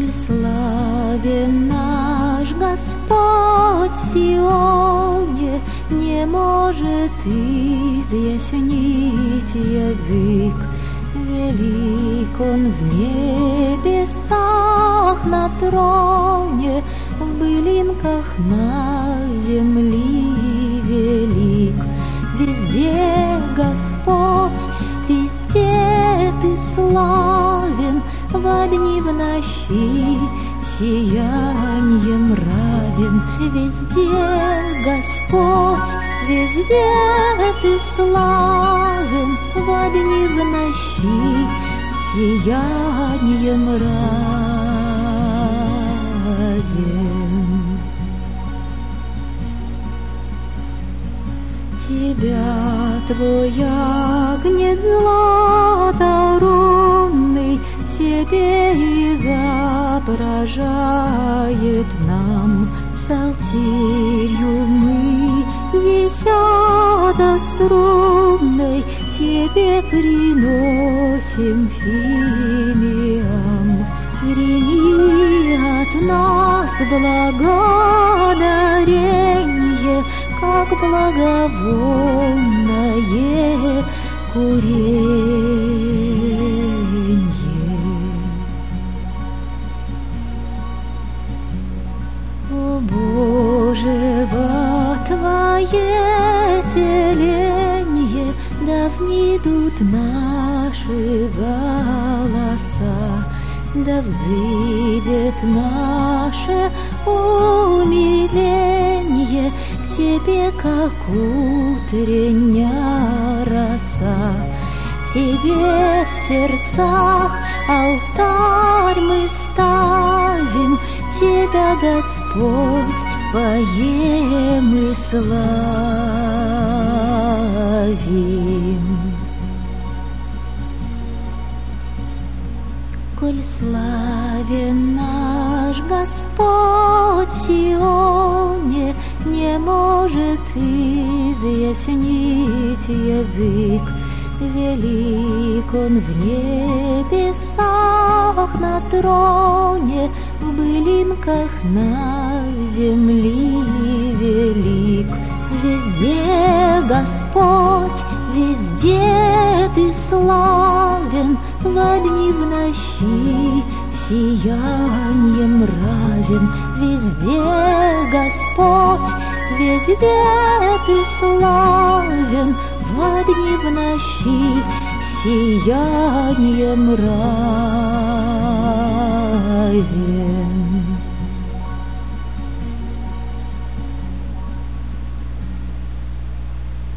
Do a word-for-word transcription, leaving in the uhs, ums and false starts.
Коль славен наш Господь в Сионе, не может изъяснить язык. Велик Он в небесах на троне, в былинках на земли велик. Везде Господь, везде Ты славен, во дни в ночи сияньем равен. Везде Господь, везде Ты славен, во дни в ночи сияньем равен. Тебя Твой агнец златорунный в себе изображает нам. Псалтирью мы десятострунной Тебе приносим фимиам. Прими от нас благодарение, как благовонное куренье. О Боже, во Твое селенье да внидут наши голоса, да взыдет наше умиленье к Тебе, как утренняя роса. Тебе в сердцах алтарь мы ставим, Тебя, Господь, поем и славим. Коль славен наш Господь в Сионе, не может изъяснить язык. Велик Он в небесах на троне, в былинках на земли велик. Везде Господь, везде Ты славен, во дни в ночи сияньем равен. Везде Господь, везде Ты славен, во дни в ночи сияньем равен.